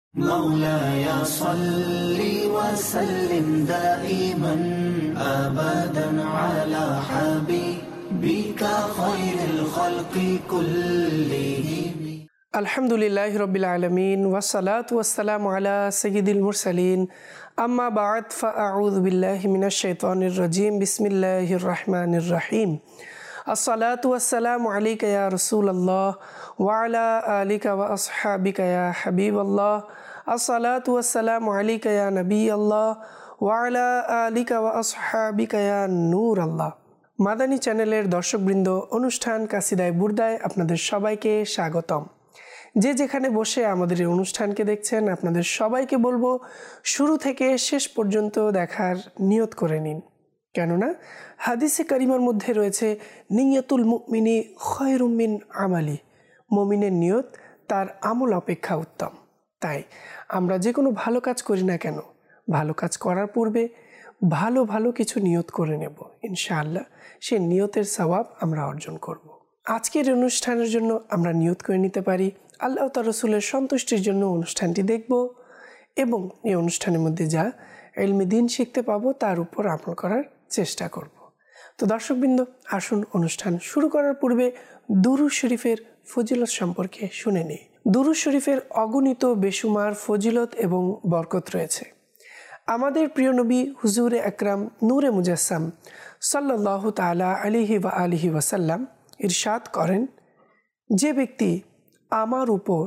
مولاي صل وسلم دائما أبدا على حبيبك خير الخلق كلهم. আলহামদুলিল্লাহি রাব্বিল আলামিন ওয়াসসালাতু ওয়াসসালামু আলা সাইয়্যিদিল মুরসালিন আম্মা বা'দ ফাআউযু বিল্লাহি মিনাশ শাইতানির রাজীম বিসমিল্লাহির রাহমানির রহিম আসসালাতু ওয়াসসালামু আলাইকা ইয়া রাসূলুল্লাহ ওয়া আলা আলিকা ওয়া আসহাবিকা ইয়া হাবিবাল্লাহ আসসালাতু ওয়াসসালামু আলাইকা ইয়া নবিয়াল্লাহ ওয়া আলা আলিকা ওয়া আসহাবিকা ইয়া নূরাল্লাহ। মাদানী চ্যানেলের দর্শকবৃন্দ, অনুষ্ঠান কাসিদায়ে বুরদায় আপনাদের সবাইকে স্বাগতম। যে যেখানে বসে আমাদের এই অনুষ্ঠানকে দেখছেন, আপনাদের সবাইকে বলবো শুরু থেকে শেষ পর্যন্ত দেখার নিয়ত করে নিন, কেননা হাদিসে কারিমার মধ্যে রয়েছে নিয়তুল মুমিনি খায়রুম মিন আমালি, মুমিনের নিয়ত তার আমল অপেক্ষা উত্তম। তাই আমরা যে কোনো ভালো কাজ করি না কেন, ভালো কাজ করার পূর্বে ভালো ভালো কিছু নিয়ত করে নেব, ইনশাআল্লাহ সে নিয়তের সওয়াব আমরা অর্জন করব। আজকের অনুষ্ঠানের জন্য আমরা নিয়ত করে নিতে পারি আল্লাহ তার রাসূলের সন্তুষ্টির জন্য অনুষ্ঠানটি দেখব এবং এই অনুষ্ঠানের মধ্যে যা ইলমে দ্বীন শিখতে পাবো তার উপর আমল করার চেষ্টা করব। তো দর্শকবৃন্দ, আসুন অনুষ্ঠান শুরু করার পূর্বে দুরূদ শরীফের ফজিলত সম্পর্কে শুনে নিই। দুরূদ শরীফের অগণিত বেশুমার ফজিলত এবং বরকত রয়েছে। আমাদের প্রিয় নবী হুজুরে আকরাম নূরে মুজাসসাম সাল্লাল্লাহু তাআলা আলাইহি ওয়া আলিহি ওয়াসাল্লাম ইরশাদ করেন, যে ব্যক্তি আমার উপর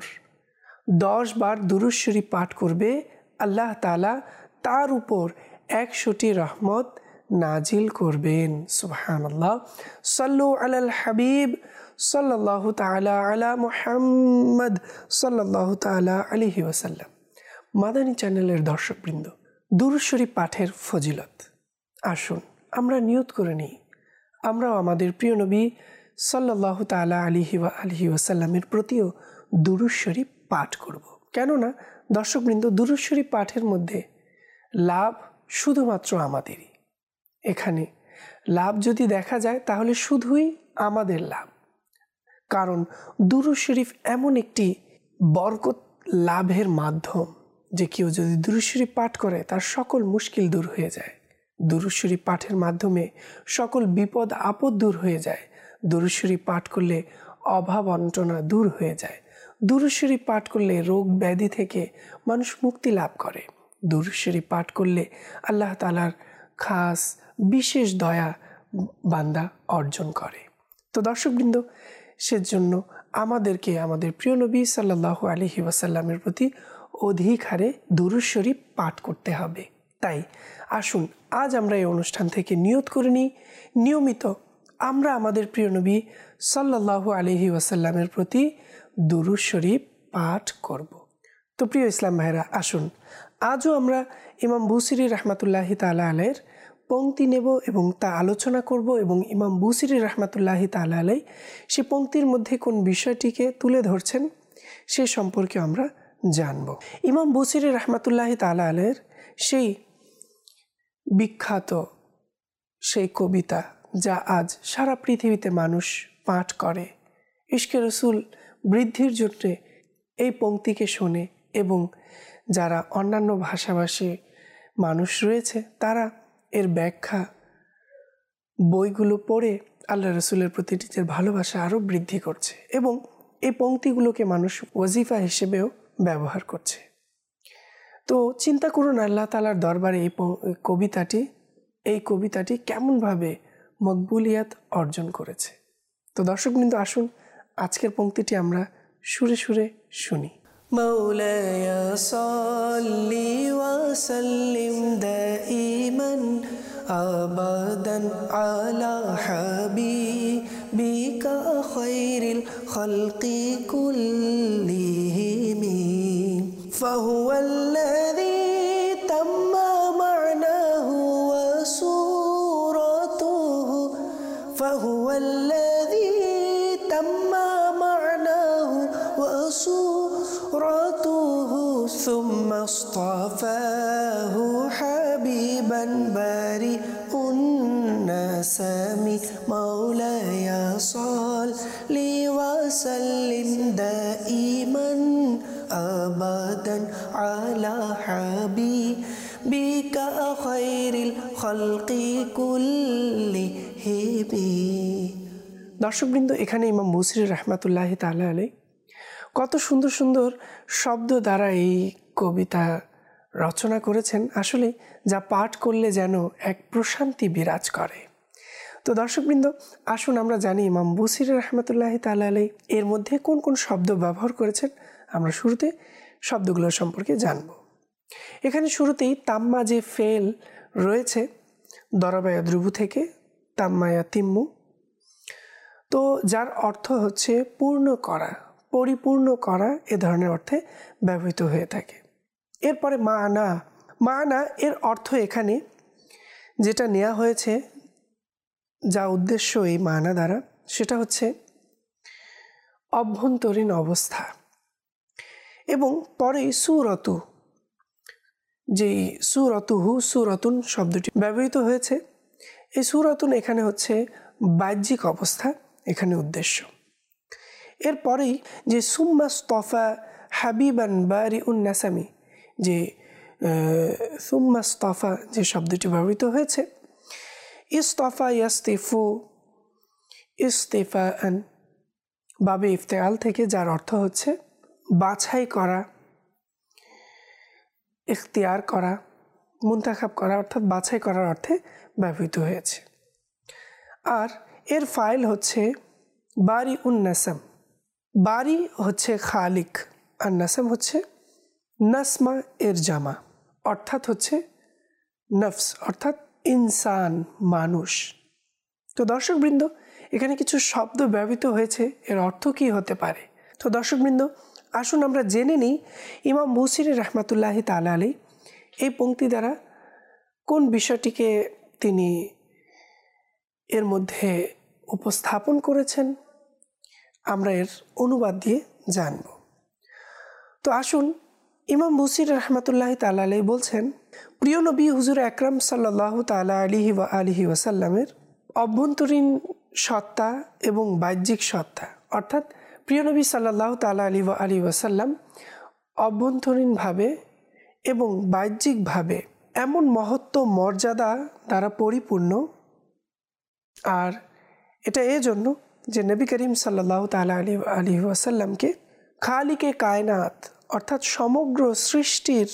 10 বার দুরূদ শরীফ পাঠ করবে, আল্লাহ তাআলা তার উপর 100টি রহমত নাজিল করবেন। সুবহানাল্লাহ। সাল্লু আলাল হাবিব সাল্লাল্লাহু তাআলা আলা মুহাম্মদ সাল্লাল্লাহু তাআলা আলাইহি ওয়াসাল্লাম। মাদানী চ্যানেলের দর্শকবৃন্দ, দুরূদ শরীফ পাঠের ফজিলত আসুন আমরা নিয়ত করে নিই, আমরাও আমাদের প্রিয় নবী সাল্লাল্লাহু তাআলা আলাইহি ওয়া আলিহি ওয়াসাল্লামের প্রতিও দুরূদ শরীফ পাঠ করব। কেননা দর্শকবৃন্দ, দুরূদ শরীফ পাঠের মধ্যে লাভ শুধুমাত্র আমাদেরই। এখানে লাভ যদি দেখা যায় তাহলে শুধুই আমাদের লাভ, কারণ দুরূদ শরীফ এমন একটি বরকত লাভের মাধ্যম যে কেউ যদি দুরূদ শরীফ পাঠ করে তার সকল মুশকিল দূর হয়ে যায়। দুরূদ শরীফ পাঠের মাধ্যমে সকল বিপদ আপদ দূর হয়ে যায়। দুরূদ শরীফ পাঠ করলে অভাব অনটনা দূর হয়ে যায়। দুরূদ শরীফ পাঠ করলে রোগ ব্যাধি থেকে মানুষ মুক্তি লাভ করে। দুরূদ শরীফ পাঠ করলে আল্লাহ তাআলার খাস বিশেষ দয়া বান্দা অর্জন করে। তো দর্শকবৃন্দ, সেজন্য আমাদেরকে আমাদের প্রিয় নবী সাল্লাল্লাহু আলাইহি ওয়াসাল্লামের প্রতি অধিক হারে দুরূদ শরীফ পাঠ করতে হবে। তাই আসুন আজ আমরা এই অনুষ্ঠান থেকে নিয়ত করে নিই, নিয়মিত আমরা আমাদের প্রিয় নবী সাল্লাল্লাহু আলাইহি ওয়াসাল্লামের প্রতি দুরূদ শরীফ পাঠ করব। তো প্রিয় ইসলাম ভাইরা, আসুন আজও আমরা ইমাম বুসিরি রাহমাতুল্লাহি তাআলা আলাইহির পংক্তি নেব এবং তা আলোচনা করব, এবং ইমাম বুসিরি রাহমাতুল্লাহি তাআলা আলাইহি সে পংক্তির মধ্যে কোন বিষয়টিকে তুলে ধরছেন সে সম্পর্কে আমরা জানব। ইমাম বুসিরি রাহমাতুল্লাহি তাআলা আলাইহির সেই বিখ্যাত সেই কবিতা যা আজ সারা পৃথিবীতে মানুষ পাঠ করে, ইশকে রসুল বৃদ্ধির জন্য এই পংক্তিকে শোনে, এবং যারা অন্যান্য ভাষাভাষী মানুষ রয়েছে তারা এর ব্যাখ্যা বইগুলো পড়ে আল্লাহ রসুলের প্রতি নিজের ভালোবাসা আরও বৃদ্ধি করছে, এবং এই পংক্তিগুলোকে মানুষ ওয়াজিফা হিসেবেও ব্যবহার করছে। তো চিন্তা করুন আল্লাহ তাআলার দরবারে এই কবিতাটি কেমনভাবে মকবুলিয়াত অর্জন করেছে। তো দর্শকবৃন্দ, আসুন আজকের পংক্তিটি আমরা সুরে সুরে শুনি। মাওলায়া সাল্লি ওয়া সাল্লিম দাইমান আবাদান আলা হাবিবিকা খায়রিল খালকি কুল্লিহিম ফাহুয়াল্লাযী তাম্মা মা'নাহু ওয়া সূরাতুহু ফাহুয়াল্লাযী তাম্মা মা'নাহু ওয়া সূরাতুহু সুম্মা ইসতাফাহু হাবিবান বারিউন নাসামি মাওলায়া সাল্লি ওয়া সাল্লিম দাইমান আবাদান আবাদান আলা হাবিবিকা খায়রিল খালকি কুল্লিহিম। দর্শকবৃন্দ, এখানে ইমাম বুসিরি রহমাতুল্লাহি তাআলা আলাইহি কত সুন্দর সুন্দর শব্দ দ্বারা এই কবিতা রচনা করেছেন, আসলে যা পাঠ করলে যেন এক প্রশান্তি বিরাজ করে। তো দর্শকবৃন্দ, আসুন আমরা জানি ইমাম বুসিরি রহমাতুল্লাহি তাআলা আলাইহি এর মধ্যে কোন কোন শব্দ ব্যবহার করেছেন। আমরা শুরুতে শব্দগুলো সম্পর্কে জানব। এখানে শুরুতেই তাম্মা যে ফেল রয়েছে দরাবা ইয়াদরিবু থেকে তাম্মা ইয়াতিম্মু, তো যার অর্থ হচ্ছে পূর্ণ করা, পরিপূর্ণ করা, এ ধরনের অর্থে ব্যবহৃত হয়ে থাকে। এরপরে মানা এর অর্থ এখানে যেটা নেওয়া হয়েছে, যা উদ্দেশ্য এই মানা দ্বারা, সেটা হচ্ছে অভ্যন্তরীণ অবস্থা। এবং পরে সুরতু, যেই সুরতুহু সুরতুন শব্দটি ব্যবহৃত হয়েছে, এই সুরতুন এখানে হচ্ছে বাহ্যিক অবস্থা এখানে উদ্দেশ্য। এরপরেই যে সুম্মাস্তফা হাবিবান বারিউন নাসামি, যে সুম্মাস্তফা যে শব্দটি ব্যবহৃত হয়েছে, ইস্তফা ইয়াস্তিফু ইস্তিফাআন বাবে ইফতেআল থেকে, যার অর্থ হচ্ছে বাছাই করা, ইখতিয়ার করা, মুন্তাখাব করা, অর্থাৎ বাছাই করার অর্থে ব্যবহৃত হয়েছে। আর এর ফাইল হচ্ছে বারি উন নাসাম। বারি হচ্ছে খালিক আর নাসাম হচ্ছে নাসমা এর জামা, অর্থাৎ হচ্ছে নফস, অর্থাৎ ইনসান, মানুষ। তো দর্শকবৃন্দ, এখানে কিছু শব্দ ব্যবহৃত হয়েছে, এর অর্থ কী হতে পারে। তো দর্শকবৃন্দ, আসুন আমরা জেনে নিই ইমাম বুসিরি রহমাতুল্লাহি তাআলা আলাইহি এই পংক্তি দ্বারা কোন বিষয়টিকে তিনি এর মধ্যে উপস্থাপন করেছেন। আমরা এর অনুবাদ দিয়ে জানব। তো আসুন, ইমাম বুসিরি রহমাতুল্লাহি তাআলা আলাইহি বলছেন, প্রিয় নবী হুজুর আকরাম সাল্লাল্লাহু তাআলা আলাইহি ওয়াসাল্লামের অভ্যন্তরীণ সত্তা এবং বাহ্যিক সত্তা, অর্থাৎ প্রিয় নবী সাল্লাল্লাহু তাআলা আলাইহি ওয়াসাল্লাম অভ্যন্তরীণভাবে এবং বাহ্যিকভাবে এমন মহত্ব মর্যাদা দ্বারা পরিপূর্ণ। আর এটা এজন্য যে নবী করিম সাল্লাল্লাহু তাআলা আলাইহি ওয়াসাল্লামকে খালিকে কায়নাত, অর্থাৎ সমগ্র সৃষ্টির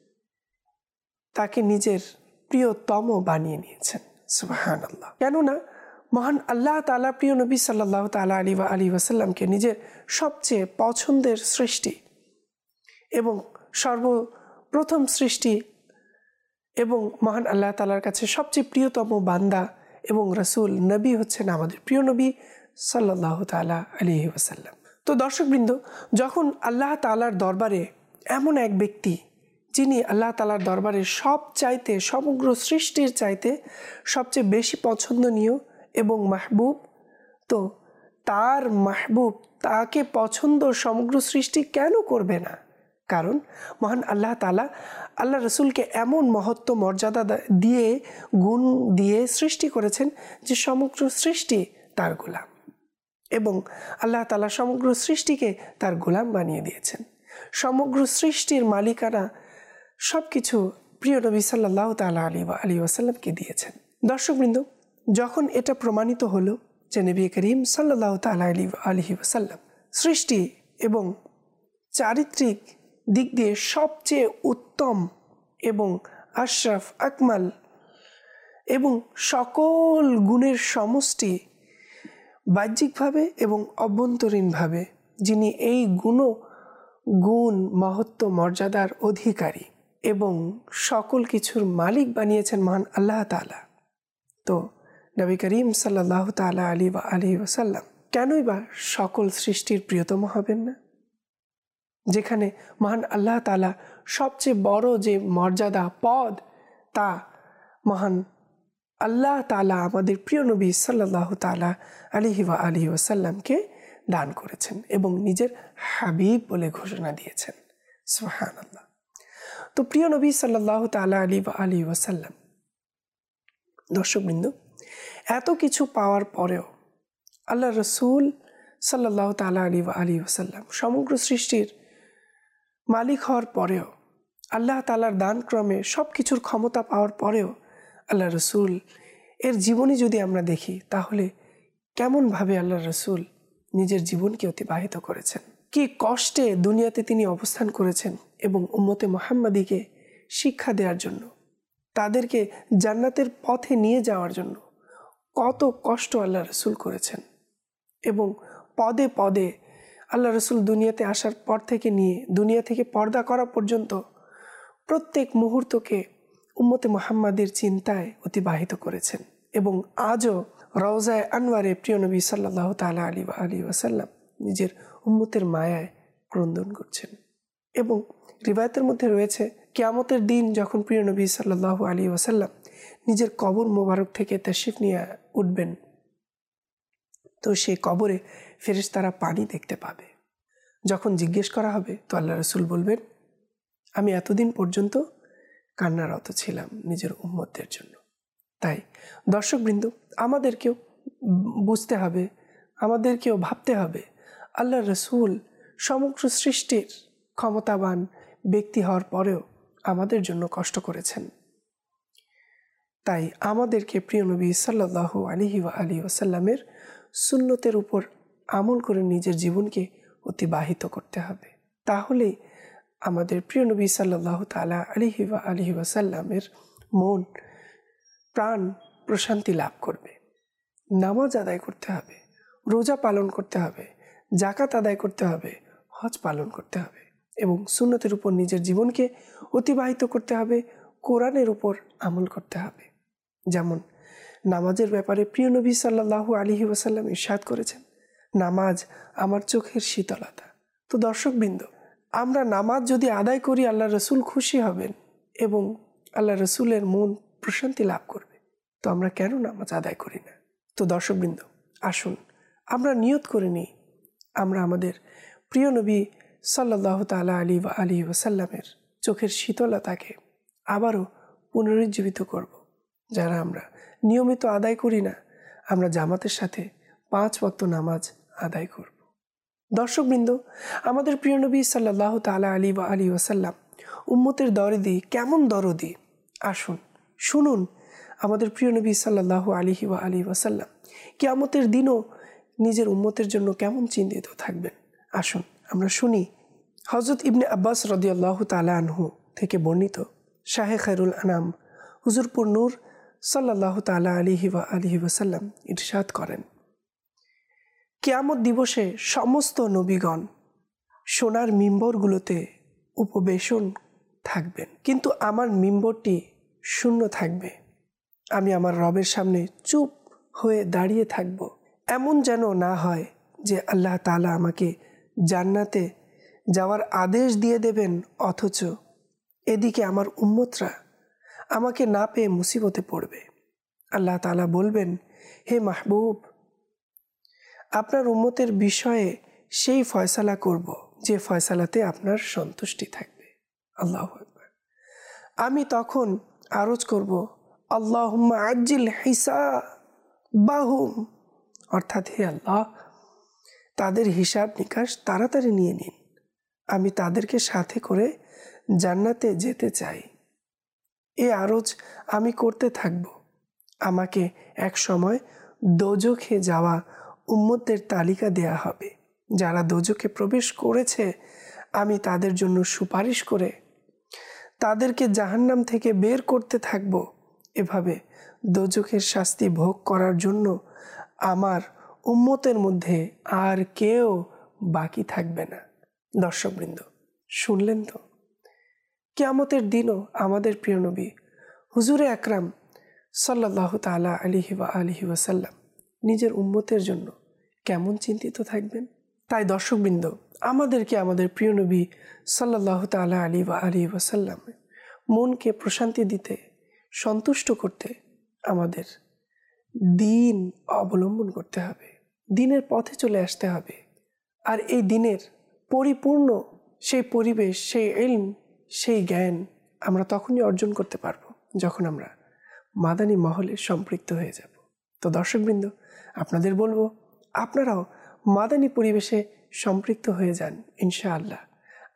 তাকে নিজের প্রিয়তম বানিয়ে নিয়েছেন। সুবহানাল্লাহ। কেননা মহান আল্লাহ তাআলা প্রিয় নবী সাল্লাল্লাহু তাআলা আলাইহি ওয়াসাল্লামকে নিজের সবচেয়ে পছন্দের সৃষ্টি এবং সর্বপ্রথম সৃষ্টি এবং মহান আল্লাহ তাআলার কাছে সবচেয়ে প্রিয়তম বান্দা এবং রাসূল নবী হচ্ছেন আমাদের প্রিয় নবী সাল্লাল্লাহু তাআলা আলাইহি ওয়াসাল্লাম। তো দর্শকবৃন্দ, যখন আল্লাহ তাআলার দরবারে এমন এক ব্যক্তি যিনি আল্লাহ তাআলার দরবারে সবচাইতে, সমগ্র সৃষ্টির চাইতে সবচেয়ে বেশি পছন্দনীয় এবং মাহবুব, তো তার মাহবুব, তাকে পছন্দ সমগ্র সৃষ্টি কেন করবে না? কারণ মহান আল্লাহ তাআলা আল্লাহ রসুলকে এমন মহত্ব মর্যাদা দিয়ে, গুণ দিয়ে সৃষ্টি করেছেন যে সমগ্র সৃষ্টি তার গোলাম, এবং আল্লাহ তাআলা সমগ্র সৃষ্টিকে তার গোলাম বানিয়ে দিয়েছেন। সমগ্র সৃষ্টির মালিকানা সব কিছু প্রিয় নবী সাল্লাল্লাহু তাআলা আলাইহি ওয়াসাল্লামকে দিয়েছেন। দর্শকবৃন্দ, যখন এটা প্রমাণিত হলো যে নবী করিম সাল্লাল্লাহু তাআলা আলাইহি ওয়াসাল্লাম সৃষ্টি এবং চারিত্রিক দিক দিয়ে সবচেয়ে উত্তম এবং আশরাফ, আকমাল এবং সকল গুণের সমষ্টি, বাহ্যিকভাবে এবং অভ্যন্তরীণভাবে যিনি এই গুণ মহত্ব মর্যাদার অধিকারী এবং সকল কিছুর মালিক বানিয়েছেন মহান আল্লাহ তাআলা, তো নবী করিম সাল্লাল্লাহু তাআলা আলাইহি ওয়াসাল্লাম কেনই বা সকল সৃষ্টির প্রিয়তম হবেন না? যেখানে মহান আল্লাহ তাআলা সবচেয়ে বড় যে মর্যাদা, পদ, তা মহান আল্লাহ তাআলা আমাদের প্রিয় নবী সাল্লাল্লাহু তাআলা আলাইহি ওয়াসাল্লামকে দান করেছেন এবং নিজের হাবিব বলে ঘোষণা দিয়েছেন। সুবহানাল্লাহ। তো প্রিয় নবী সাল্লাল্লাহু তাআলা আলাইহি ওয়াসাল্লাম, দর্শকবৃন্দ, এত কিছু পাওয়ার পরেও আল্লাহ রসুল সাল্লাল্লাহু তাআলা আলাইহি ওয়াসাল্লাম সমগ্র সৃষ্টির মালিক হওয়ার পরেও, আল্লাহ তাআলার দান ক্রমে সব কিছুর ক্ষমতা পাওয়ার পরেও আল্লাহ রসুল এর জীবনী যদি আমরা দেখি, তাহলে কেমনভাবে আল্লাহ রসুল নিজের জীবনকে অতিবাহিত করেছেন, কি কষ্টে দুনিয়াতে তিনি অবস্থান করেছেন এবং উম্মতে মুহাম্মাদিকে শিক্ষা দেওয়ার জন্য, তাদেরকে জান্নাতের পথে নিয়ে যাওয়ার জন্য কত কষ্ট আল্লাহ রসুল করেছেন। এবং পদে পদে আল্লাহ রসুল দুনিয়াতে আসার পর থেকে নিয়ে দুনিয়া থেকে পর্দা করা পর্যন্ত প্রত্যেক মুহূর্তকে উম্মতে মুহাম্মাদের চিন্তায় অতিবাহিত করেছেন। এবং আজও রওজায়ে আনওয়ারে প্রিয় নবী সাল্লাল্লাহু তাআলা আলাইহি ওয়াসাল্লাম নিজের উম্মতের মায়ায় ক্রন্দন করছেন। এবং রিবায়াতের মধ্যে রয়েছে, কিয়ামতের দিন যখন প্রিয় নবী সাল্লাল্লাহু আলাইহি ওয়াসাল্লাম নিজের কবর মোবারক থেকে তাশরিফ নিয়ে উঠবেন, তো সেই কবরে ফেরেশতারা পানি দেখতে পাবে। যখন জিজ্ঞেস করা হবে, তো আল্লাহ রসুল বলবেন, আমি এতদিন পর্যন্ত কান্নারত ছিলাম নিজের উম্মতদের জন্য। তাই দর্শকবৃন্দ, আমাদেরকেও বুঝতে হবে, আমাদেরকেও ভাবতে হবে, আল্লাহ রসুল সমগ্র সৃষ্টির ক্ষমতাবান ব্যক্তি হওয়ার পরেও আমাদের জন্য কষ্ট করেছেন। তাই আমাদেরকে প্রিয় নবী সাল্লাল্লাহু আলাইহি ওয়াসাল্লামের সুন্নতের উপর আমল করে নিজের জীবনকে অতিবাহিত করতে হবে। তাহলেই আমাদের প্রিয় নবী সাল্লাল্লাহু তাআলা আলাইহি ওয়াসাল্লামের মন প্রাণ প্রশান্তি লাভ করবে। নামাজ আদায় করতে হবে, রোজা পালন করতে হবে, যাকাত আদায় করতে হবে, হজ পালন করতে হবে এবং সুন্নতের উপর নিজের জীবনকে অতিবাহিত করতে হবে, কোরআনের উপর আমল করতে হবে। যেমন নামাজের ব্যাপারে প্রিয় নবী সাল্লাল্লাহু আলাইহি ওয়াসাল্লাম ইরশাদ করেছেন, নামাজ আমার চোখের শীতলতা। তো দর্শকবৃন্দ, আমরা নামাজ যদি আদায় করি, আল্লাহ রসুল খুশি হবেন এবং আল্লাহ রসুলের মন প্রশান্তি লাভ করবে। তো আমরা কেন নামাজ আদায় করি না? তো দর্শকবৃন্দ, আসুন আমরা নিয়ত করে নিই, আমরা আমাদের প্রিয় নবী সাল্লাল্লাহু তাআলা আলাইহি ওয়াসাল্লামের চোখের শীতলতাকে আবারও পুনরুজ্জীবিত করব। যারা আমরা নিয়মিত আদায় করি না, আমরা জামাতের সাথে 5 ওয়াক্ত নামাজ আদায় করব। দর্শকবৃন্দ, আমাদের প্রিয় নবী সাল্লাল্লাহু তাআলা আলাইহি ওয়াসাল্লাম উম্মতের দরদি, কেমন দরদি, আসুন শুনুন আমাদের প্রিয় নবী সাল্লাল্লাহু আলাইহি ওয়াসাল্লাম কিয়ামতের দিনও নিজের উম্মতের জন্য কেমন চিন্তিত থাকবেন। আসুন আমরা শুনি হযরত ইবনে আব্বাস রাদিয়াল্লাহু তাআলা আনহু থেকে বর্ণিত, শাহে খায়রুল আনাম হুজুরপুর নূর সাল্লাল্লাহু তাআলা আলাইহি ওয়াসাল্লাম ইরশাদ করেন, কিয়ামত দিবসে সমস্ত নবীগণ সোনার মিম্বরগুলোতে উপবেশন থাকবেন, কিন্তু আমার মিম্বরটি শূন্য থাকবে। আমি আমার রবের সামনে চুপ হয়ে দাঁড়িয়ে থাকব। এমন যেন না হয় যে আল্লাহ তাআলা আমাকে জান্নাতে যাওয়ার আদেশ দিয়ে দেবেন, অথচ এদিকে আমার উম্মতরা আমাকে না পেয়ে মুসিবতে পড়বে। আল্লাহ তাআলা বলবেন, হে মাহবুব, আপনার উম্মতের বিষয়ে সেই ফয়সালা করব যে ফয়সালাতে আপনার সন্তুষ্টি থাকবে। আল্লাহু আকবার। আমি তখন আরজ করব, আল্লাহুম্মা আজ্জিল হিসাবাহুম, অর্থাৎ হে আল্লাহ, তাদের হিসাব নিকাশ তাড়াতাড়ি নিয়ে নিন, আমি তাদেরকে সাথে করে জান্নাতে যেতে চাই। এ আরজ আমি করতে থাকব। আমাকে এক সময় দোজখে যাওয়া উম্মতদের তালিকা দেয়া হবে। যারা দোজখে প্রবেশ করেছে, আমি তাদের জন্য সুপারিশ করে তাদেরকে জাহান্নাম থেকে বের করতে থাকব। এভাবে দোজখের শাস্তি ভোগ করার জন্য আমার উম্মতের মধ্যে আর কেউ বাকি থাকবে না। দর্শকবৃন্দ, শুনলেন তো? কিয়ামতের দিনও আমাদের প্রিয় নবী হুজুরে আকরাম সাল্লাল্লাহু তাআলা আলাইহি ওয়াসাল্লাম নিজের উম্মতের জন্য কেমন চিন্তিত থাকবেন। তাই দর্শকবৃন্দ, আমাদেরকে আমাদের প্রিয় নবী সাল্লাল্লাহু তাআলা আলাইহি ওয়াসাল্লাম মনকে প্রশান্তি দিতে, সন্তুষ্ট করতে আমাদের দিন অবলম্বন করতে হবে, দিনের পথে চলে আসতে হবে। আর এই দিনের পরিপূর্ণ সেই পরিবেশ, সেই ইলম, সেই জ্ঞান আমরা তখনই অর্জন করতে পারবো যখন আমরা মাদানী মহলে সম্পৃক্ত হয়ে যাব। তো দর্শকবৃন্দ, আপনাদের বলবো, আপনারাও মাদানী পরিবেশে সম্পৃক্ত হয়ে যান ইনশাআল্লাহ।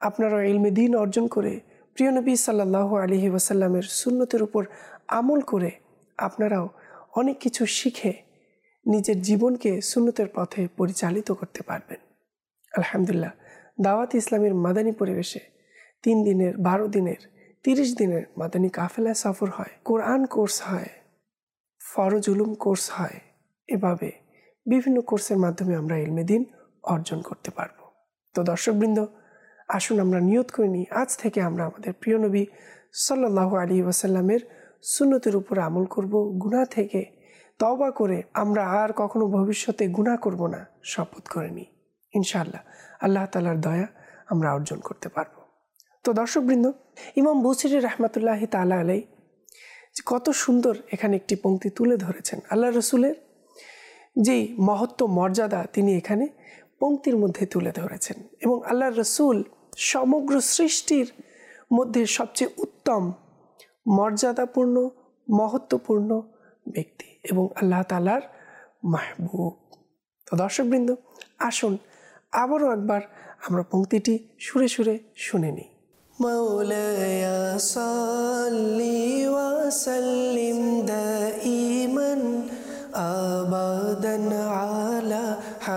আপনারা ইলমে দ্বীন অর্জন করে প্রিয় নবী সাল্লাল্লাহু আলাইহি ওয়াসাল্লামের সুন্নতের উপর আমল করে আপনারাও অনেক কিছু শিখে নিজের জীবনকে সুন্নতের পথে পরিচালিত করতে পারবেন। আলহামদুলিল্লাহ, দাওয়াত ইসলামের মাদানী পরিবেশে 3 দিনের, 12 দিনের, 30 দিনের মাদানী কাফেলা সফর হয়, কোরআন কোর্স হয়, ফরজ উলুম কোর্স হয়। এভাবে বিভিন্ন কোর্সের মাধ্যমে আমরা ইলমে দ্বীন অর্জন করতে পারবো। তো দর্শকবৃন্দ, আসুন আমরা নিয়ত করে নিই, আজ থেকে আমরা আমাদের প্রিয় নবী সাল্লাল্লাহু আলাইহি ওয়াসাল্লামের সুন্নতের উপর আমল করব, গুনাহ থেকে তওবা করে আমরা আর কখনো ভবিষ্যতে গুনাহ করব না শপথ করে নিই। ইনশাআল্লাহ আল্লাহ তাআলার দয়া আমরা অর্জন করতে পারবো। তো দর্শকবৃন্দ, ইমাম বুসিরি রাহমাতুল্লাহি তাআলা আলাইহি কত সুন্দর এখানে একটি পংক্তি তুলে ধরেছেন। আল্লাহ রসুলের যেই মহত্ব মর্যাদা তিনি এখানে পংক্তির মধ্যে তুলে ধরেছেন। এবং আল্লাহ রসুল সমগ্র সৃষ্টির মধ্যে সবচেয়ে উত্তম, মর্যাদাপূর্ণ, মহত্বপূর্ণ ব্যক্তি এবং আল্লাহ তাআলার মাহবুব। তো দর্শকবৃন্দ, আসুন আবারও একবার আমরা পংক্তিটি সুরে সুরে শুনে নিই। মাওলায়া সাল্লি ওয়া সাল্লিম দাইমান আবাদান আলা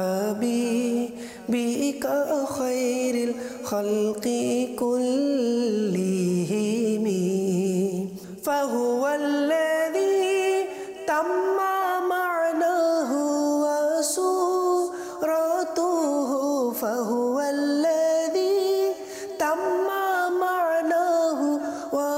হাবিবিকা খায়রিল খালকি কুল্লিহিম ফাহুয়াল্লাযী তাম্মা মা'নাহু ওয়া সূরাতুহু ফাহুয়াল্লাযী তাম্মা মা'নাহু ওয়া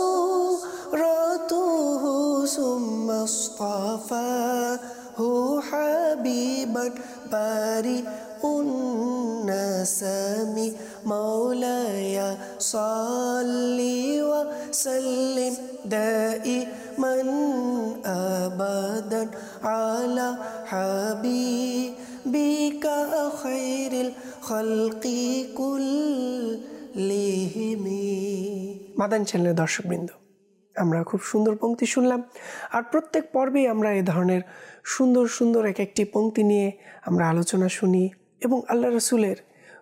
সূরাতুহু সুম্মা ইসতাফাহু হাবিবান বারিউন নাসামি মাওলায়া সাল্লি ওয়া সাল্লিম দাইমান আবাদান আলা হাবিবিকা খায়রিল খালকি কুল্লিহিম। মাদানী চ্যানেলের দর্শকবৃন্দ, আমরা খুব সুন্দর পংক্তি শুনলাম। আর প্রত্যেক পর্বেই আমরা এই ধরনের সুন্দর সুন্দর এক একটি পংক্তি নিয়ে আমরা আলোচনা শুনি এবং আল্লাহ রসুলের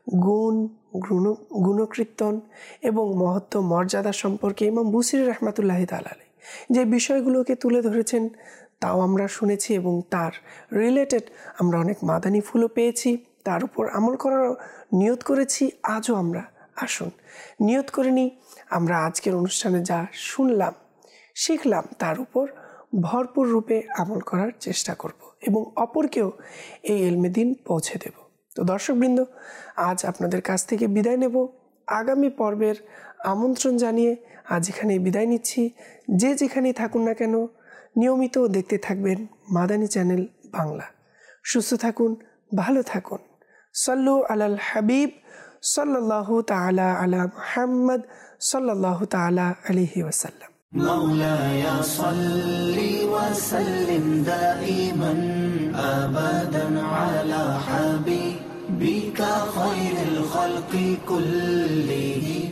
গুণকীর্তন এবং মহত্ব মর্যাদা সম্পর্কে ইমাম বুসিরি রাহমাতুল্লাহি তাআলা আলাইহি যে বিষয়গুলোকে তুলে ধরেছেন তাও আমরা শুনেছি এবং তার রিলেটেড আমরা অনেক মাদানী ফুলও পেয়েছি, তার উপর আমল করার নিয়ত করেছি। আজও আমরা আসুন নিয়ত করে নিই, আমরা আজকের অনুষ্ঠানে যা শুনলাম শিখলাম তার উপর ভরপুর রূপে আমল করার চেষ্টা করব এবং অপরকেও এই ইলমে দ্বীন পৌঁছে দেব। তো দর্শকবৃন্দ, আজ আপনাদের কাছ থেকে বিদায় নেব। আগামী পর্বের আমন্ত্রণ জানিয়ে আজ এখানে বিদায় নিচ্ছি। যে যেখানেই থাকুন না কেন নিয়মিত দেখতে থাকবেন মাদানী চ্যানেল বাংলা। সুস্থ থাকুন, ভালো থাকুন। সাল্লু আলাল হাবিব সাল্লাল্লাহু তাআলা আলা মুহাম্মদ সাল্লাল্লাহু তাআলা আলাইহি ওয়াসাল্লাম। مولاي صل وسلم دائما أبدا على حبيبك خير الخلق كلهم.